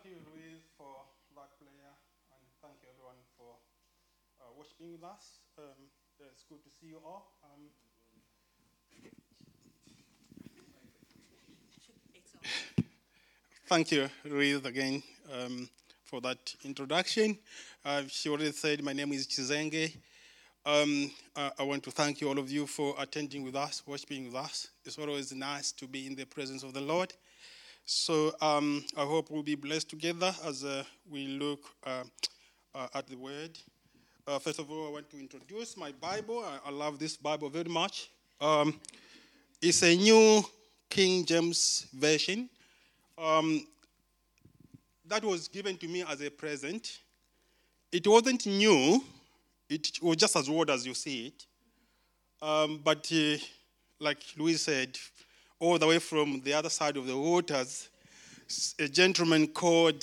Thank you, Louise, for that prayer, and thank you, everyone, for worshiping with us. It's good to see you all. Thank you, Louise, again for that introduction. She already said my name is Chizenge. I want to thank you, all of you, for attending with us, worshiping with us. It's always nice to be in the presence of the Lord. So I hope we'll be blessed together as we look at the Word. First of all, I want to introduce my Bible. I love this Bible very much. It's a New King James Version. That was given to me as a present. It wasn't new. It was just as old as you see it. But like Louis said, all the way from the other side of the waters, a gentleman called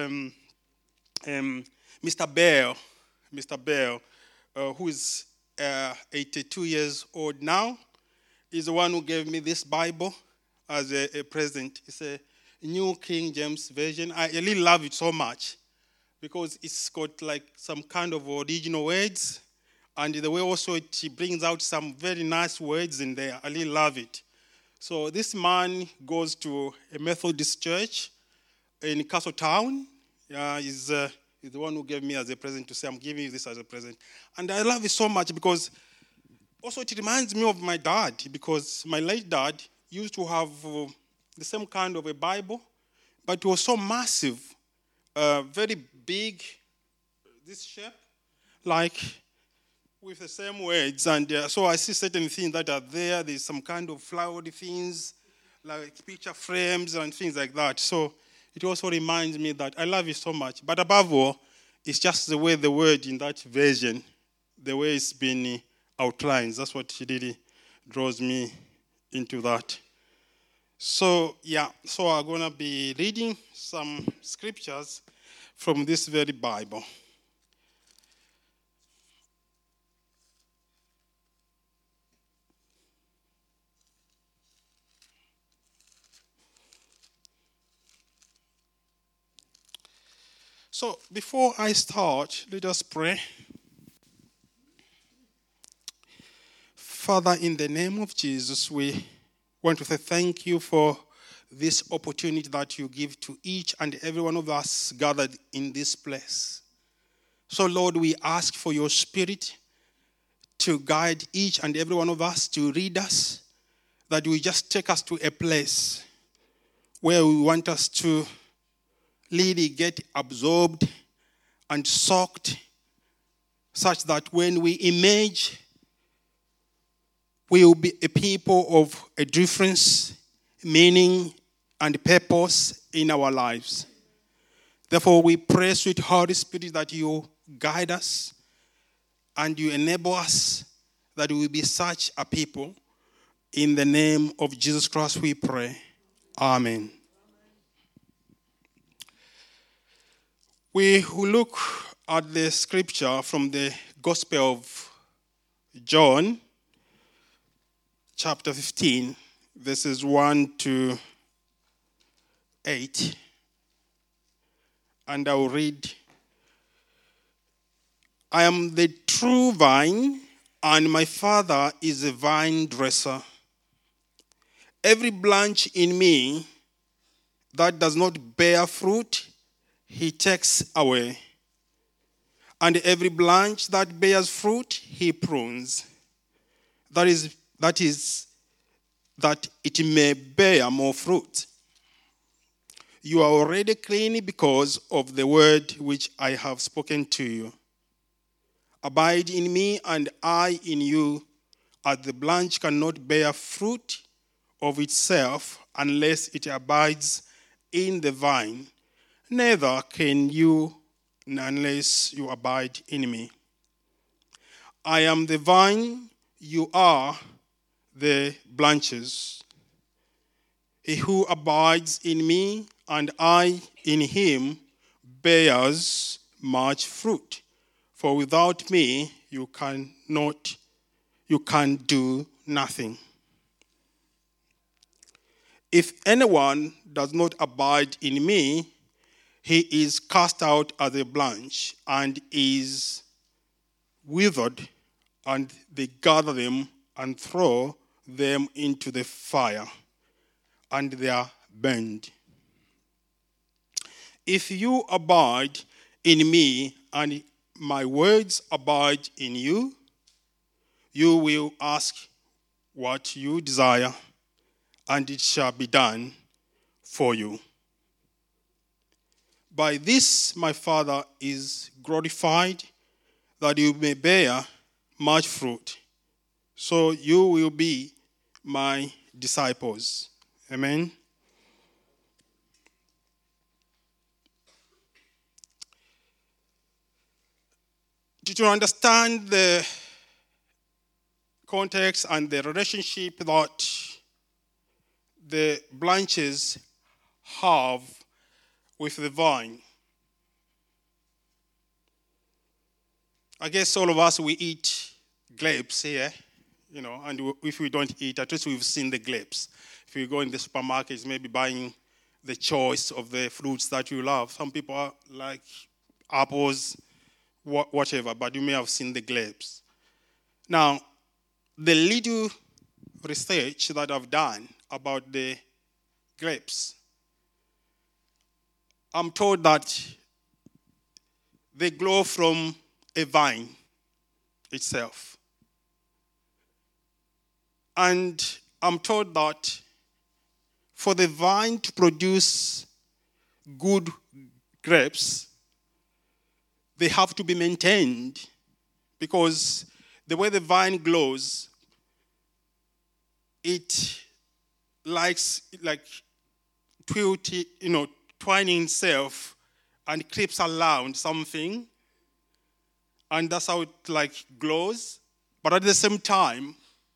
Mr. Bell, who is 82 years old now, is the one who gave me this Bible as a present. It's a New King James Version. I really love it so much because it's got like some kind of original words, and the way also it brings out some very nice words in there. I really love it. So this man goes to a Methodist church in Castletown. He's the one who gave me as a present to say, I'm giving you this as a present. And I love it so much because also it reminds me of my dad, because my late dad used to have the same kind of a Bible, but it was so massive, very big, this shape, like with the same words. And so I see certain things that are there. There's some kind of flowery things, like picture frames and things like that. So it also reminds me that I love it so much. But above all, it's just the way the word in that version, the way it's been outlined. That's what really draws me into that. So, so I'm going to be reading some scriptures from this very Bible. So, before I start, let us pray. Father, in the name of Jesus, we want to say thank you for this opportunity that you give to each and every one of us gathered in this place. So, Lord, we ask for your Spirit to guide each and every one of us, to lead us, that you just take us to a place where we want us to really get absorbed and soaked, such that when we emerge, we will be a people of a difference, meaning, and purpose in our lives. Therefore, we pray, sweet Holy Spirit, that you guide us and you enable us, that we will be such a people. In the name of Jesus Christ, we pray. Amen. We will look at the scripture from the Gospel of John, chapter 15, verses 1 to 8. And I will read, I am the true vine, and my Father is a vine dresser. Every branch in me that does not bear fruit, he takes away. And every branch that bears fruit, he prunes. That it may bear more fruit. You are already clean because of the word which I have spoken to you. Abide in me and I in you, as the branch cannot bear fruit of itself unless it abides in the vine. Neither can you unless you abide in me. I am the vine, you are the branches. He who abides in me and I in him bears much fruit. For without me you can do nothing. If anyone does not abide in me, he is cast out as a branch and is withered, and they gather them and throw them into the fire, and they are burned. If you abide in me and my words abide in you, you will ask what you desire, and it shall be done for you. By this my Father is glorified, that you may bear much fruit, so you will be my disciples. Amen. To understand the context and the relationship that the branches have with the vine, I guess all of us, we eat grapes here, and if we don't eat, at least we've seen the grapes. If you go in the supermarkets, maybe buying the choice of the fruits that you love. Some people are like apples, whatever, but you may have seen the grapes. Now, the little research that I've done about the grapes, I'm told that they grow from a vine itself. And I'm told that for the vine to produce good grapes, they have to be maintained, because the way the vine grows, it likes twining itself and creeps around something, and that's how it grows. But at the same time,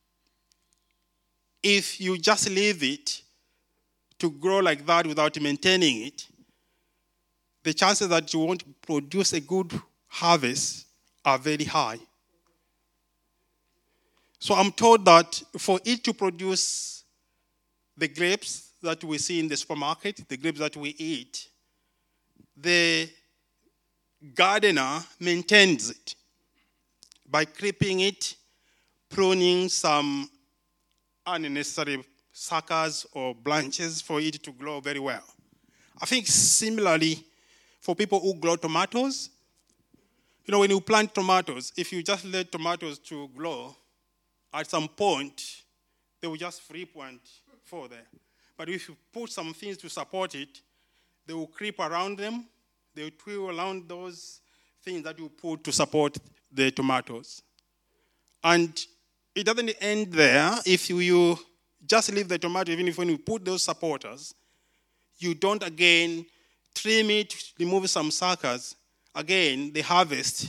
if you just leave it to grow like that without maintaining it, the chances that you won't produce a good harvest are very high. So I'm told that for it to produce the grapes that we see in the supermarket, the grapes that we eat, the gardener maintains it by clipping it, pruning some unnecessary suckers or branches for it to grow very well. I think similarly, for people who grow tomatoes, when you plant tomatoes, if you just let tomatoes to grow, at some point, they will just flip and fall there. But if you put some things to support it, they will creep around them. They will twirl around those things that you put to support the tomatoes. And it doesn't end there. If you just leave the tomato, even if when you put those supporters, you don't again trim it, remove some suckers, again, the harvest,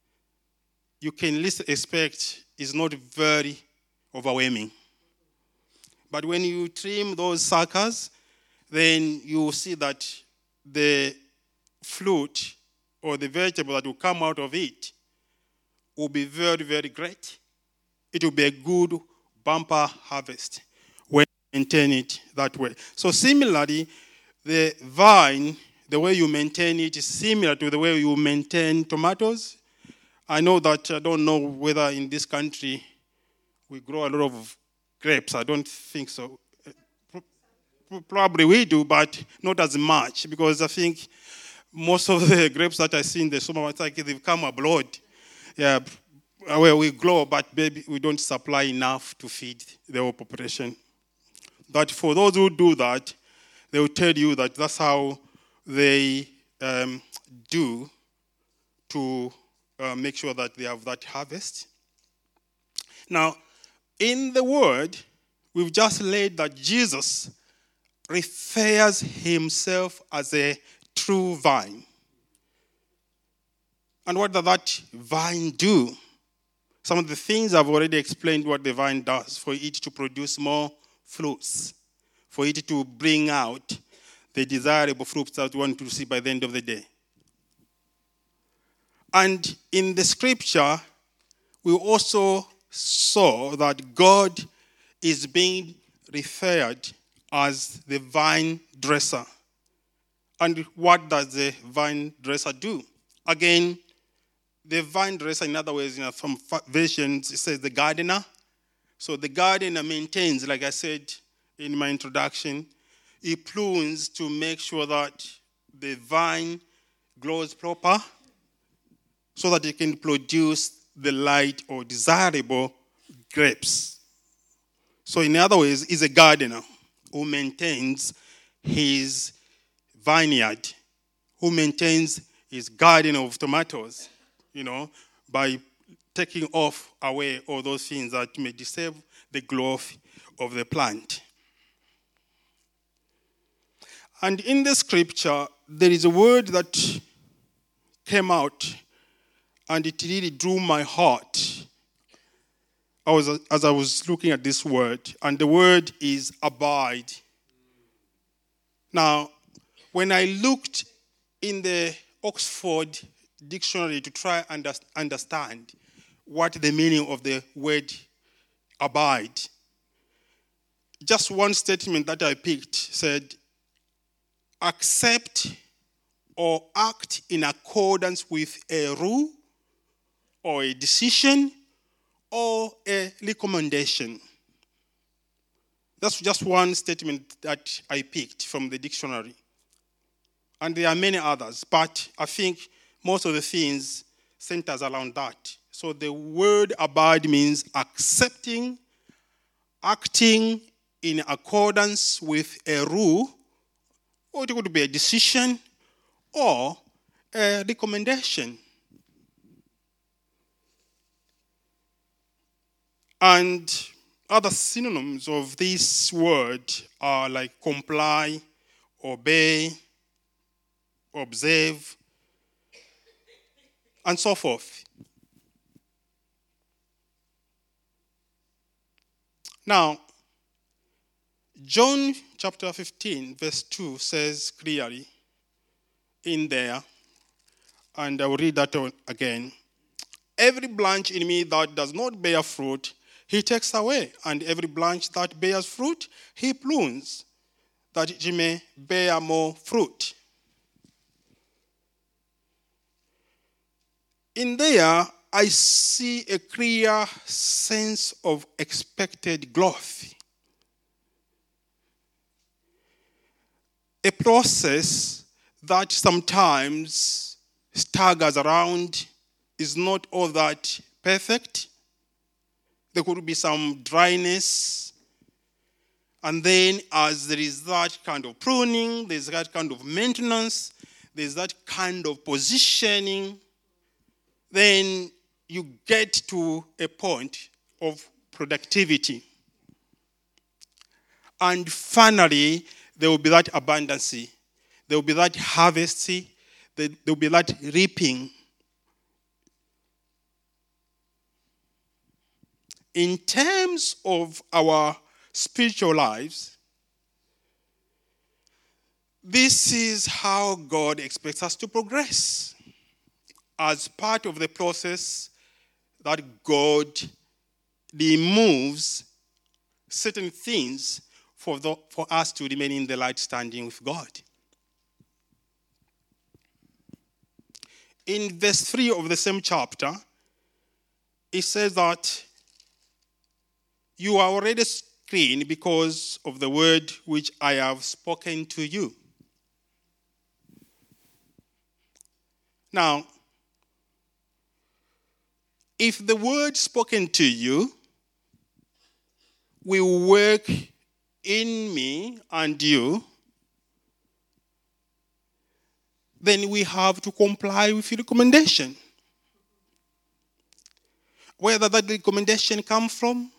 you can least expect, is not very overwhelming. But when you trim those suckers, then you will see that the fruit or the vegetable that will come out of it will be very, very great. It will be a good bumper harvest when you maintain it that way. So similarly, the vine, the way you maintain it is similar to the way you maintain tomatoes. I know that, I don't know whether in this country we grow a lot of grapes. I don't think so. Probably we do, but not as much, because I think most of the grapes that I see in the supermarket, they've come abroad. Yeah, where we grow, but maybe we don't supply enough to feed the whole population. But for those who do that, they will tell you that that's how they do to make sure that they have that harvest. Now, in the Word, we've just read that Jesus refers himself as a true vine. And what does that vine do? Some of the things I've already explained what the vine does for it to produce more fruits, for it to bring out the desirable fruits that we want to see by the end of the day. And in the scripture, we also saw that God is being referred as the vine dresser. And what does the vine dresser do? Again, the vine dresser, in other words, in some versions, it says the gardener. So the gardener maintains, like I said in my introduction, he prunes to make sure that the vine grows proper so that it can produce the light or desirable grapes. So in other words, he's a gardener who maintains his vineyard, who maintains his garden of tomatoes, by taking away all those things that may disturb the growth of the plant. And in the scripture, there is a word that came out, and it really drew my heart as I was looking at this word, and the word is abide. Now, when I looked in the Oxford Dictionary to try and understand what the meaning of the word abide, just one statement that I picked said, accept or act in accordance with a rule or a decision or a recommendation. That's just one statement that I picked from the dictionary. And there are many others, but I think most of the things centers around that. So the word abide means accepting, acting in accordance with a rule, or it could be a decision or a recommendation. And other synonyms of this word are like comply, obey, observe, and so forth. Now, John chapter 15, verse 2 says clearly in there, and I will read that again. Every branch in me that does not bear fruit, he takes away, and every branch that bears fruit, he prunes, that it may bear more fruit. In there, I see a clear sense of expected growth. A process that sometimes staggers around, is not all that perfect. There could be some dryness. And then as there is that kind of pruning, there's that kind of maintenance, there's that kind of positioning, then you get to a point of productivity. And finally, there will be that abundance. There will be that harvest. There will be that reaping. In terms of our spiritual lives, this is how God expects us to progress. As part of the process that God removes certain things for us to remain in the right standing with God. In verse 3 of the same chapter, it says that you are already clean because of the word which I have spoken to you. Now, if the word spoken to you will work in me and you, then we have to comply with the recommendation. Whether that recommendation comes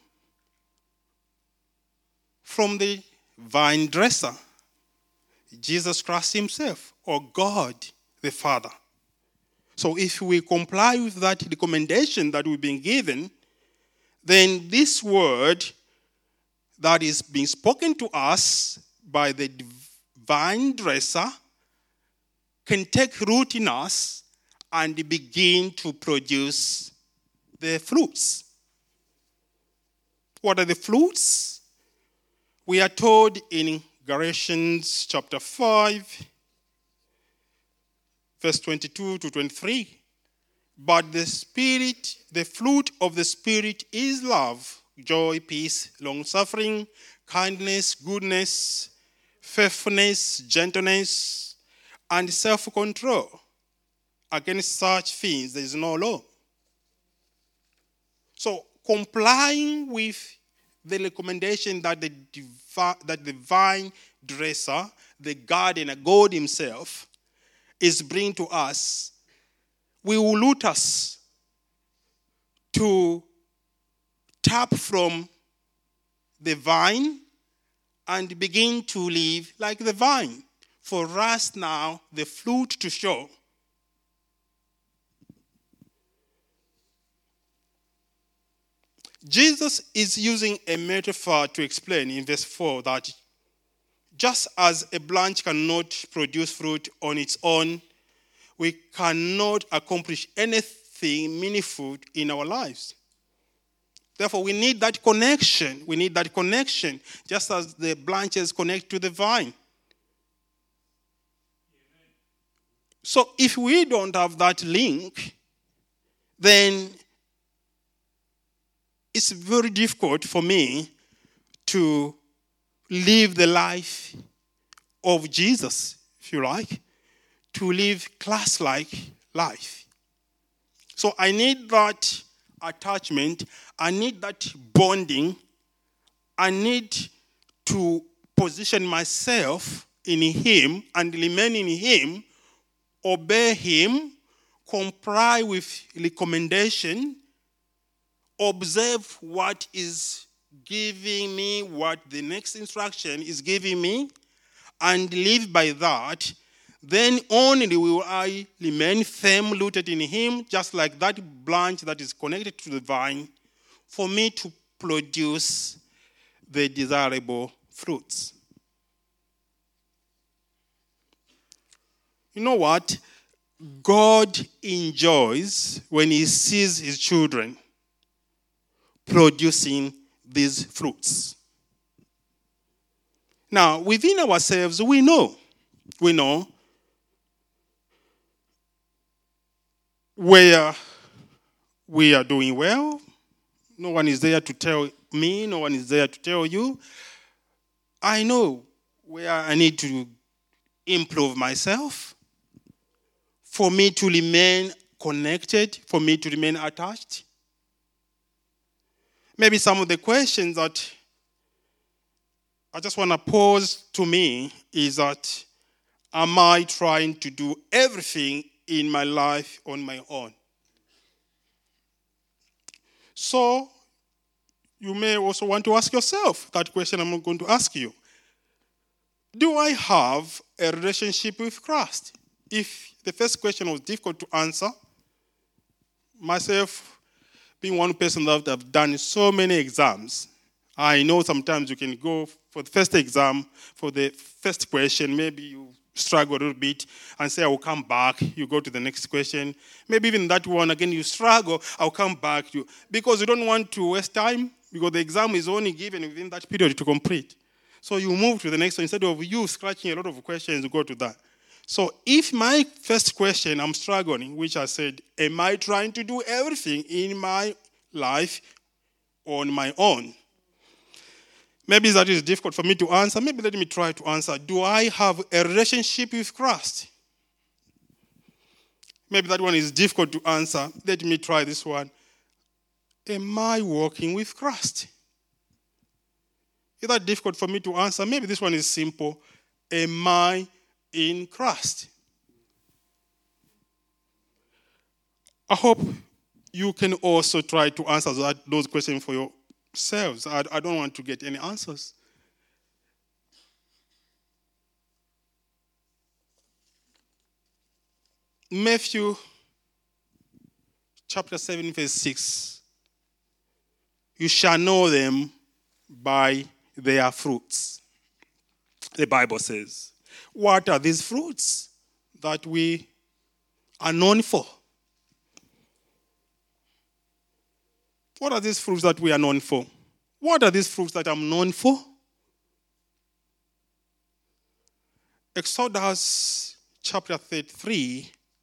from the vine dresser, Jesus Christ himself, or God the Father. So if we comply with that recommendation that we've been given, then this word that is being spoken to us by the vine dresser can take root in us and begin to produce the fruits. What are the fruits? We are told in Galatians chapter 5, verse 22 to 23. But the fruit of the Spirit is love, joy, peace, long-suffering, kindness, goodness, faithfulness, gentleness, and self-control. Against such things there is no law. So complying with the recommendation that the vine dresser, the gardener, God himself, is bringing to us, will lead us to tap from the vine and begin to live like the vine. For us now, the fruit to show. Jesus is using a metaphor to explain in verse 4 that just as a branch cannot produce fruit on its own, we cannot accomplish anything meaningful in our lives. Therefore, we need that connection. We need that connection, just as the branches connect to the vine. So if we don't have that link, then it's very difficult for me to live the life of Jesus, if you like, to live class-like life. So I need that attachment. I need that bonding. I need to position myself in him and remain in him, obey him, comply with recommendation, observe what is giving me, what the next instruction is giving me, and live by that. Then only will I remain firm, rooted in him, just like that branch that is connected to the vine, for me to produce the desirable fruits. You know what? God enjoys when he sees his children producing these fruits. Now, within ourselves, we know where we are doing well. No one is there to tell me, no one is there to tell you. I know where I need to improve myself, for me to remain connected, for me to remain attached. Maybe some of the questions that I just want to pose to me is that, am I trying to do everything in my life on my own? So, you may also want to ask yourself that question I'm going to ask you. Do I have a relationship with Christ? If the first question was difficult to answer, myself being one person that have done so many exams, I know sometimes you can go for the first exam, for the first question, maybe you struggle a little bit and say, I will come back. You go to the next question. Maybe even that one, again, you struggle, I'll come back. Because you don't want to waste time, because the exam is only given within that period to complete. So you move to the next one. Instead of you scratching a lot of questions, you go to that. So if my first question, I'm struggling, which I said, am I trying to do everything in my life on my own? Maybe that is difficult for me to answer. Maybe let me try to answer. Do I have a relationship with Christ? Maybe that one is difficult to answer. Let me try this one. Am I walking with Christ? Is that difficult for me to answer? Maybe this one is simple. Am I in Christ? I hope you can also try to answer those questions for yourselves. I don't want to get any answers. Matthew chapter 7, verse 6. You shall know them by their fruits. The Bible says. What are these fruits that we are known for? What are these fruits that we are known for? What are these fruits that I'm known for? Exodus chapter 33,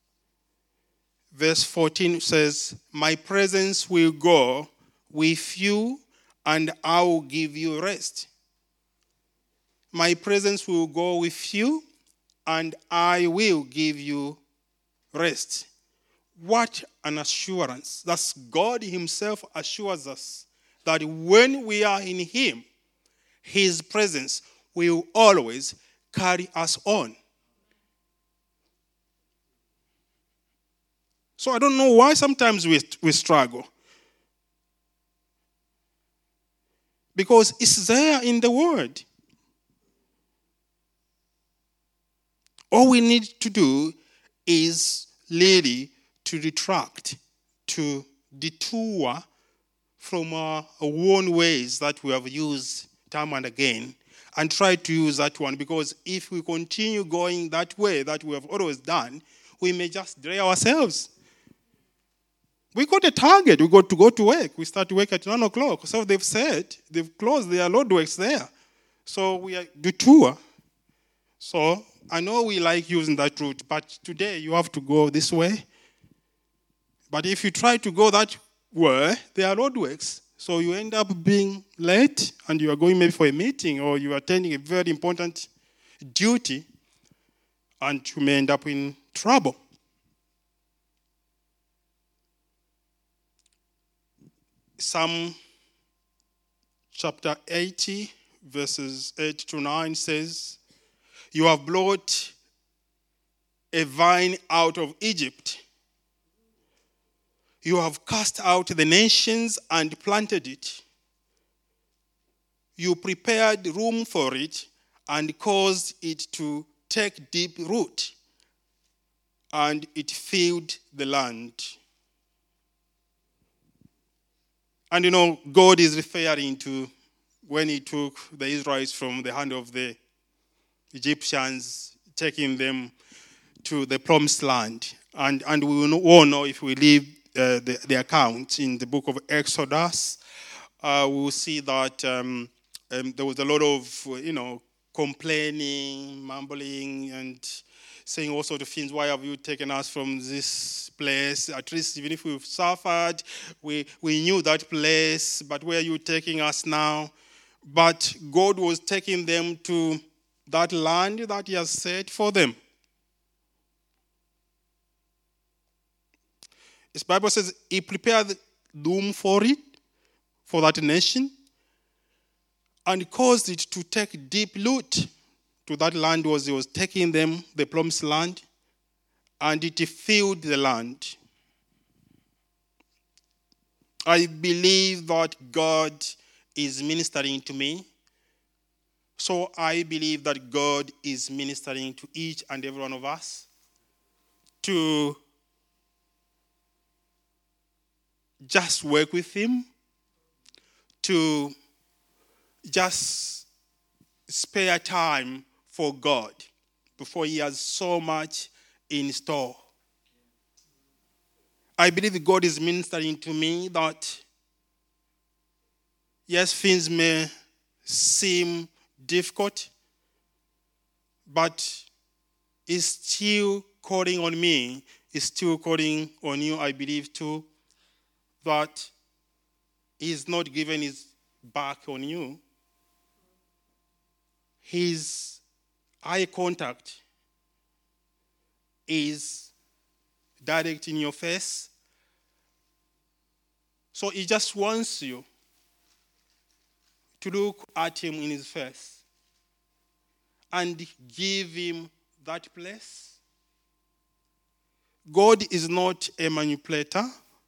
verse 14 says, my presence will go with you and I will give you rest. My presence will go with you and I will give you rest. What an assurance. That's God himself assures us that when we are in him, his presence will always carry us on. So I don't know why sometimes we struggle. Because it's there in the Word. All we need to do is really to retract, to detour from our own ways that we have used time and again, and try to use that one. Because if we continue going that way that we have always done, we may just derail ourselves. We got a target. We got to go to work. We start work at 9 o'clock. So they've said, they've closed their road works there. So we are detour. So I know we like using that route, but today you have to go this way. But if you try to go that way, there are roadworks. So you end up being late, and you are going maybe for a meeting, or you are attending a very important duty, and you may end up in trouble. Psalm chapter 80, verses 8 to 9 says, you have brought a vine out of Egypt. You have cast out the nations and planted it. You prepared room for it and caused it to take deep root, and it filled the land. And God is referring to when he took the Israelites from the hand of the Egyptians, taking them to the promised land. And we will all know, if we read the account in the book of Exodus, we will see that there was a lot of, complaining, mumbling, and saying all sorts of things. Why have you taken us from this place? At least even if we've suffered, we knew that place, but where are you taking us now? But God was taking them to that land that he has set for them. His Bible says he prepared room for it, for that nation, and caused it to take deep root to that land. He was taking them, the promised land, and it filled the land. I believe that God is ministering to me. So I believe that God is ministering to each and every one of us to just work with him, to just spare time for God before he has so much in store. I believe God is ministering to me that, yes, things may seem difficult, but he's still calling on me. He's still calling on you, I believe, too, that he's not giving his back on you. His eye contact is direct in your face. So he just wants you to look at him in his face and give him that place. God is not a manipulator.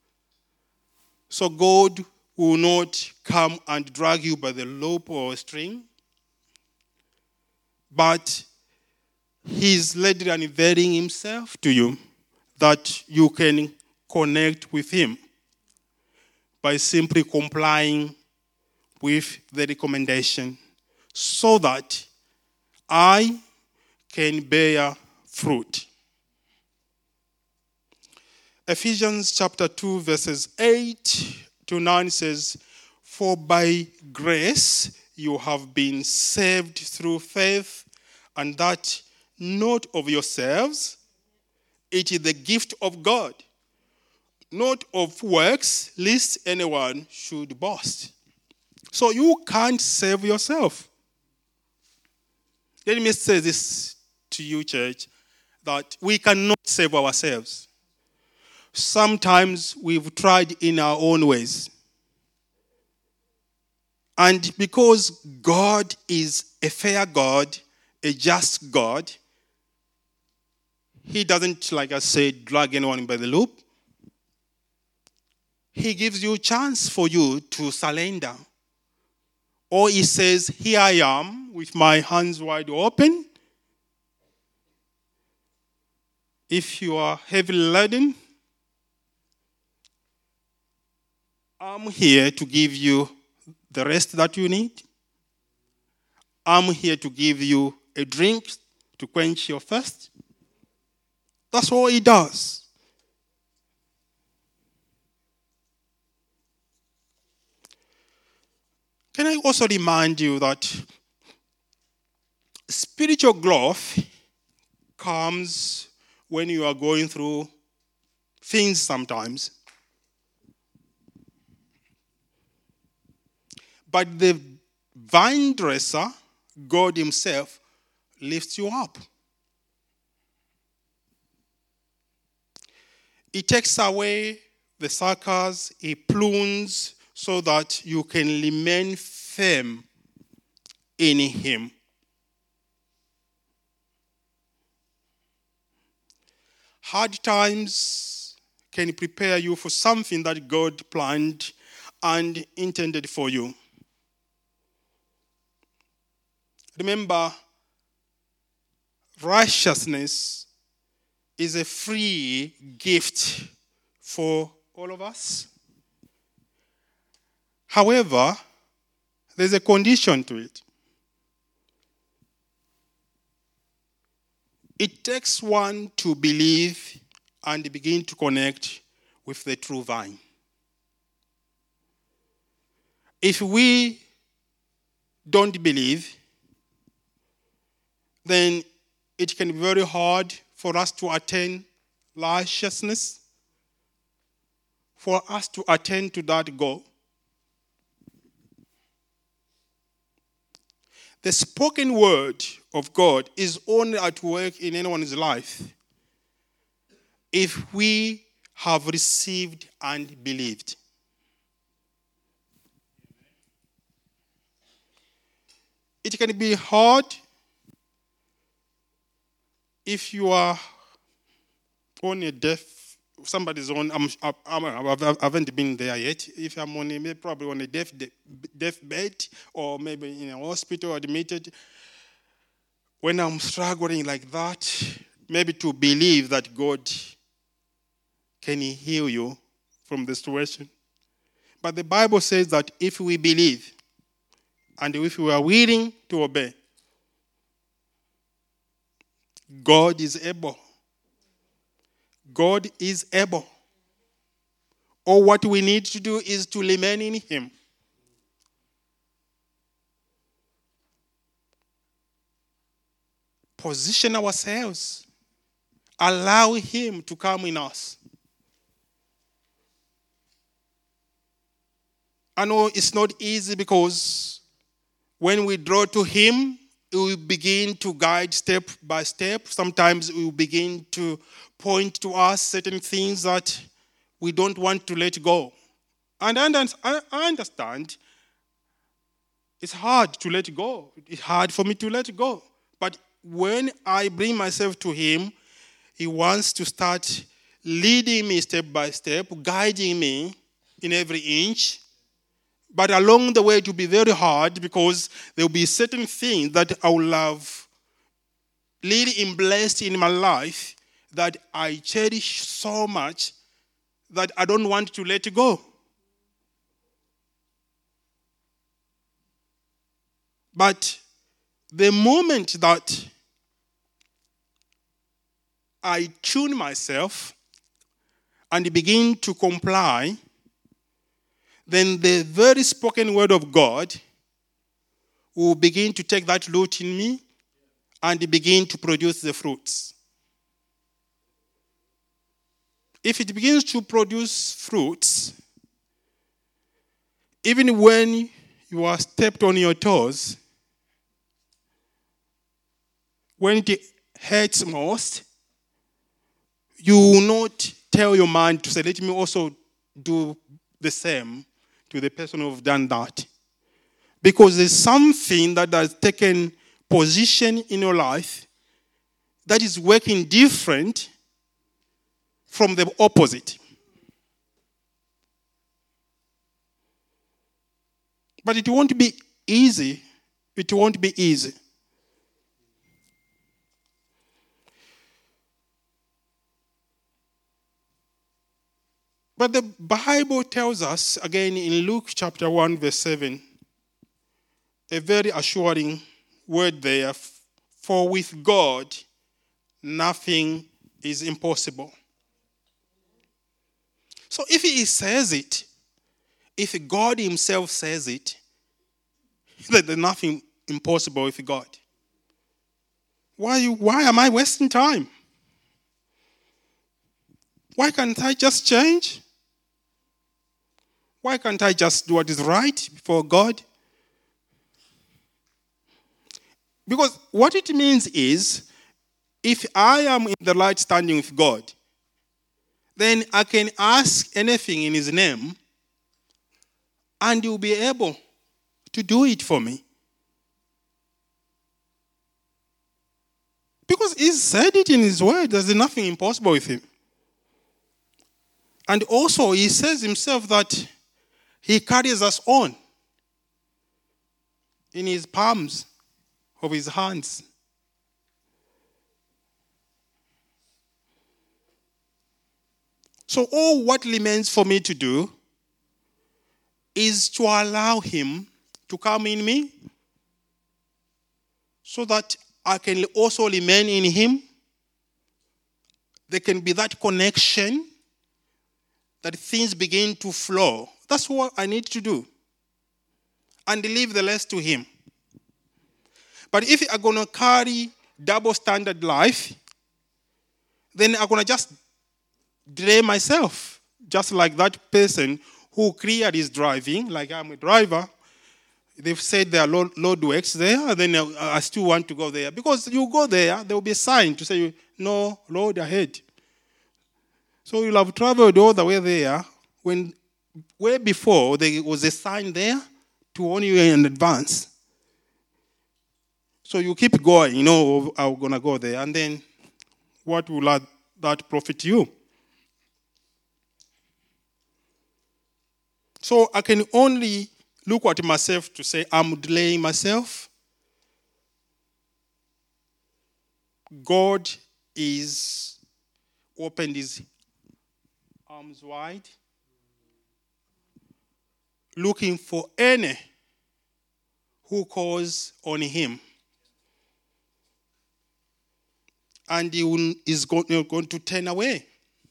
So God will not come and drag you by the rope or string. But he's readily unveiling himself to you that you can connect with him by simply complying with the recommendation so that I can bear fruit. Ephesians chapter 2 verses 8 to 9 says, for by grace you have been saved through faith, and that not of yourselves, it is the gift of God, not of works, lest anyone should boast. So you can't save yourself. Let me say this to you, church, that we cannot save ourselves. Sometimes we've tried in our own ways. And because God is a fair God, a just God, He doesn't, like I said, drag anyone by the loop. He gives you a chance for you to surrender. Or He says, here I am with my hands wide open. If you are heavily laden, I'm here to give you the rest that you need. I'm here to give you a drink to quench your thirst. That's all He does. Can I also remind you that spiritual growth comes when you are going through things sometimes. But the vine dresser, God Himself, lifts you up. He takes away the suckers, He prunes so that you can remain firm in Him. Hard times can prepare you for something that God planned and intended for you. Remember, righteousness is a free gift for all of us. However, there's a condition to it. It takes one to believe and begin to connect with the true vine. If we don't believe, then it can be very hard for us to attain righteousness, for us to attain to that goal. The spoken word of God is only at work in anyone's life if we have received and believed. It can be hard if you are on a somebody's on, I haven't been there yet. If I'm on probably on a deathbed or maybe in a hospital admitted, when I'm struggling like that, maybe to believe that God can heal you from the situation. But the Bible says that if we believe and if we are willing to obey, God is able. God is able. All what we need to do is to remain in Him. Position ourselves. Allow Him to come in us. I know it's not easy because when we draw to Him, He will begin to guide step by step. Sometimes He will begin to point to us certain things that we don't want to let go. And I understand it's hard to let go. It's hard for me to let go. But when I bring myself to Him, He wants to start leading me step by step, guiding me in every inch. But along the way, it will be very hard because there will be certain things that I will have really blessed in my life that I cherish so much that I don't want to let go. But the moment that I tune myself and begin to comply, then the very spoken word of God will begin to take that root in me and begin to produce the fruits. if it begins to produce fruits, even when you are stepped on your toes, when it hurts most, you will not tell your mind to say, let me also do the same to the person who've done that. Because there's something that has taken position in your life that is working different from the opposite. But it won't be easy. It won't be easy. But the Bible tells us, again in Luke chapter 1, verse 7, a very assuring word there, for with God nothing is impossible. So if he says it, if God himself says it, that there's nothing impossible with God, why am I wasting time? Why can't I just change? Why can't I just do what is right before God? Because what it means is, if I am in the right standing with God, then I can ask anything in his name, and he will be able to do it for me. Because he said it in his word, there's nothing impossible with him. And also, he says himself that he carries us on in his palms of his hands. So all what remains for me to do is to allow him to come in me so that I can also remain in him. There can be that connection that things begin to flow. That's what I need to do. And leave the rest to him. But if I'm going to carry double standard life, then I'm going to just delay myself. Just like that person who clearly is driving, like I'm a driver. They've said there are road works there, and then I still want to go there. Because you go there will be a sign to say, no, road ahead. So you'll have traveled all the way there when way before there was a sign there to warn you in advance. So you keep going, I'm going to go there. And then what will that profit you? So I can only look at myself to say, I'm delaying myself. God is opened his arms wide, looking for any who calls on him. And he is going to turn away.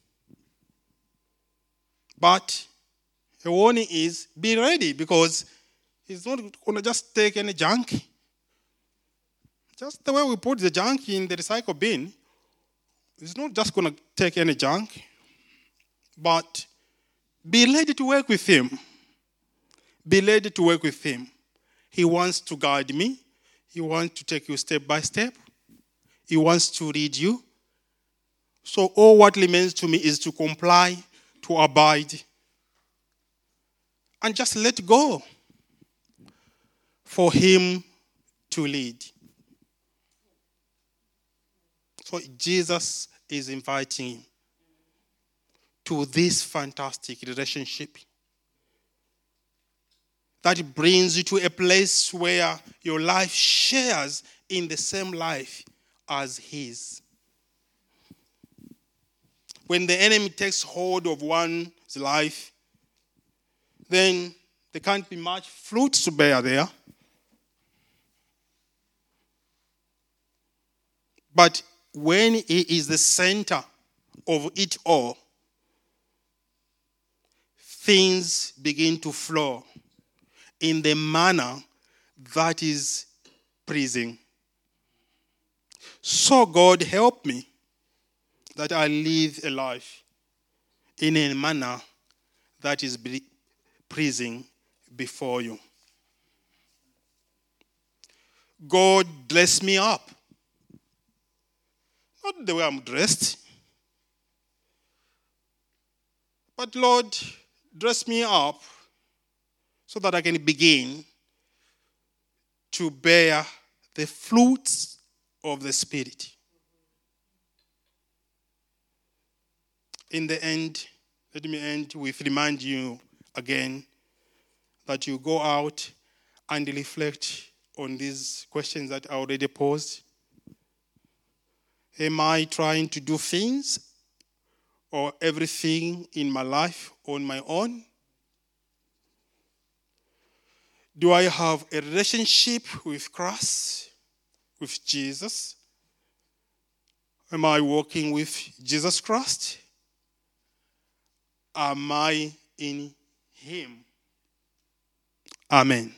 But the warning is, be ready, because he's not going to just take any junk. Just the way we put the junk in the recycle bin, he's not just going to take any junk. But be ready to work with him. Be ready to work with him. He wants to guide me. He wants to take you step by step. He wants to lead you. So all what remains to me is to comply, to abide, and just let go for him to lead. So Jesus is inviting him to this fantastic relationship that brings you to a place where your life shares in the same life as his. When the enemy takes hold of one's life, then there can't be much fruit to bear there. But when he is the center of it all, things begin to flow in the manner that is pleasing. So God help me that I live a life in a manner that is pleasing before you. God, dress me up. Not the way I'm dressed, but Lord, dress me up so that I can begin to bear the fruits of the Spirit. In the end, let me end with remind you again that you go out and reflect on these questions that I already posed. Am I trying to do things or everything in my life on my own? Do I have a relationship with Christ, with Jesus? Am I walking with Jesus Christ? Am I in Him? Amen.